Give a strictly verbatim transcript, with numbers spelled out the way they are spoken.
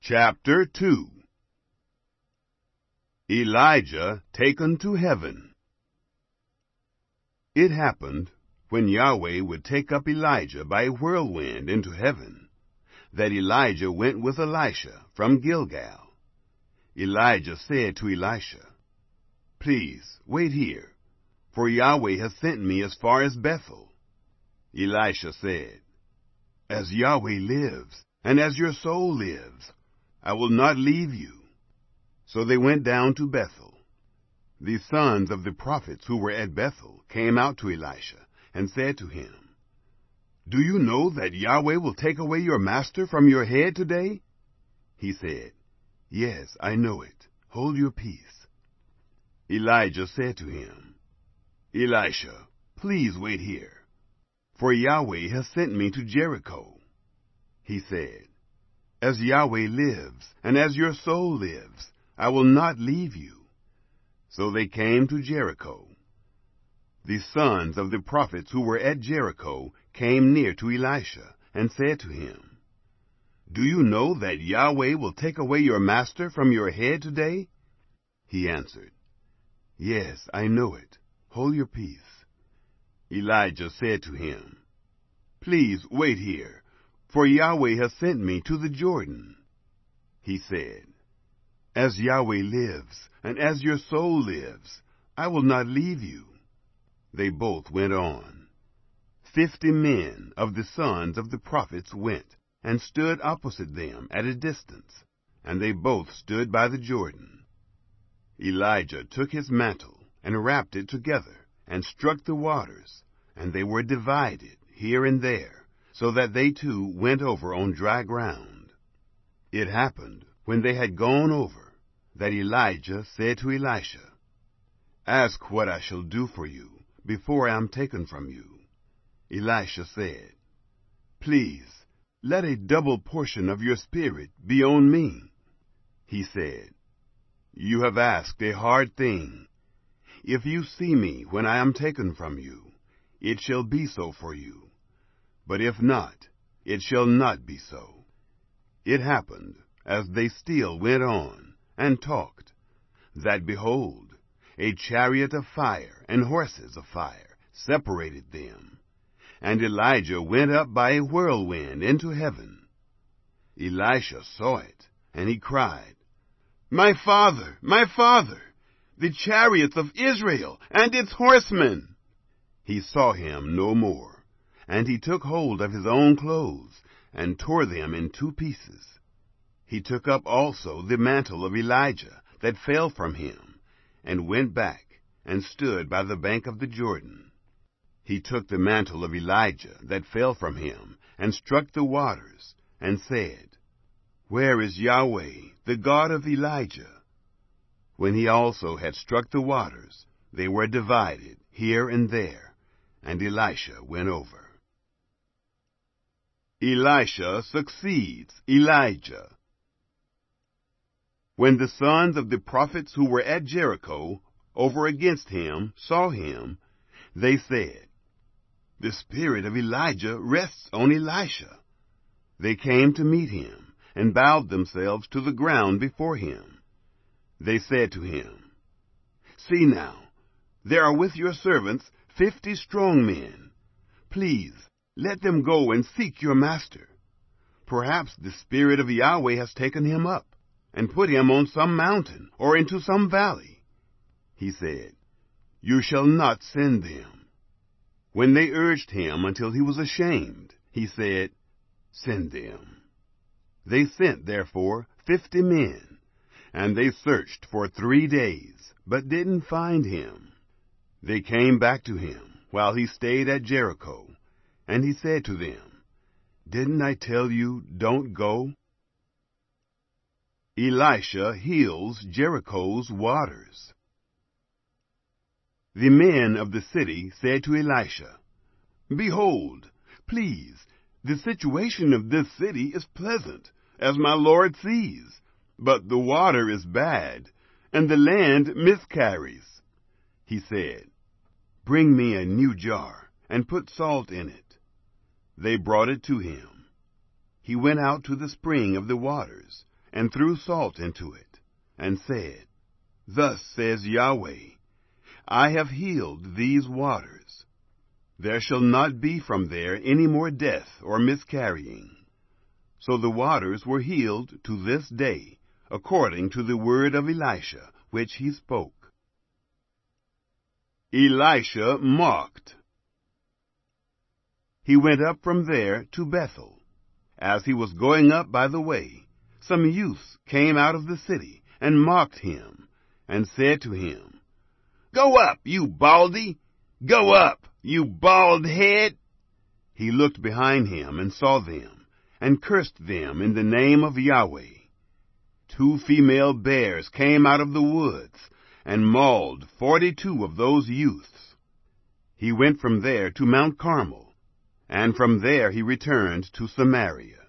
Chapter two. Elijah taken to heaven. It happened, when Yahweh would take up Elijah by a whirlwind into heaven, that Elijah went with Elisha from Gilgal. Elijah said to Elisha, "Please, wait here, for Yahweh has sent me as far as Bethel." Elisha said, "As Yahweh lives, and as your soul lives, I will not leave you." So they went down to Bethel. The sons of the prophets who were at Bethel came out to Elisha and said to him, "Do you know that Yahweh will take away your master from your head today?" He said, "Yes, I know it. Hold your peace." Elijah said to him, "Elisha, please wait here, for Yahweh has sent me to Jericho." He said, "As Yahweh lives, and as your soul lives, I will not leave you." So they came to Jericho. The sons of the prophets who were at Jericho came near to Elisha and said to him, "Do you know that Yahweh will take away your master from your head today?" He answered, "Yes, I know it. Hold your peace." Elijah said to him, "Please wait here, for Yahweh has sent me to the Jordan." He said, "As Yahweh lives, and as your soul lives, I will not leave you." They both went on. Fifty men of the sons of the prophets went and stood opposite them at a distance, and they both stood by the Jordan. Elijah took his mantle and wrapped it together and struck the waters, and they were divided here and there, so that they too went over on dry ground. It happened, when they had gone over, that Elijah said to Elisha, "Ask what I shall do for you before I am taken from you." Elisha said, "Please, let a double portion of your spirit be on me." He said, "You have asked a hard thing. If you see me when I am taken from you, it shall be so for you. But if not, it shall not be so." It happened, as they still went on and talked, that, behold, a chariot of fire and horses of fire separated them, and Elijah went up by a whirlwind into heaven. Elisha saw it, and he cried, "My father, my father, the chariots of Israel and its horsemen!" He saw him no more. And he took hold of his own clothes, and tore them in two pieces. He took up also the mantle of Elijah that fell from him, and went back, and stood by the bank of the Jordan. He took the mantle of Elijah that fell from him, and struck the waters, and said, "Where is Yahweh, the God of Elijah?" When he also had struck the waters, they were divided here and there, and Elisha went over. Elisha succeeds Elijah. When the sons of the prophets who were at Jericho over against him saw him, they said, "The spirit of Elijah rests on Elisha." They came to meet him, and bowed themselves to the ground before him. They said to him, "See now, there are with your servants fifty strong men. Please, let them go and seek your master. Perhaps the spirit of Yahweh has taken him up, and put him on some mountain, or into some valley." He said, "You shall not send them." When they urged him until he was ashamed, he said, "Send them." They sent, therefore, fifty men, and they searched for three days, but didn't find him. They came back to him while he stayed at Jericho, and he said to them, "Didn't I tell you, don't go?" Elisha heals Jericho's waters. The men of the city said to Elisha, "Behold, please, the situation of this city is pleasant, as my Lord sees, but the water is bad, and the land miscarries." He said, "Bring me a new jar, and put salt in it." They brought it to him. He went out to the spring of the waters, and threw salt into it, and said, Thus says Yahweh, I have healed these waters. There shall not be from there any more death or miscarrying. So the waters were healed to this day, according to the word of Elisha, which he spoke. Elisha mocked. He went up from there to Bethel. As he was going up by the way, some youths came out of the city and mocked him, and said to him, Go up, you baldy! Go up, you bald head! He looked behind him and saw them, and cursed them in the name of Yahweh. Two female bears came out of the woods, and mauled forty-two of those youths. He went from there to Mount Carmel, and from there he returned to Samaria.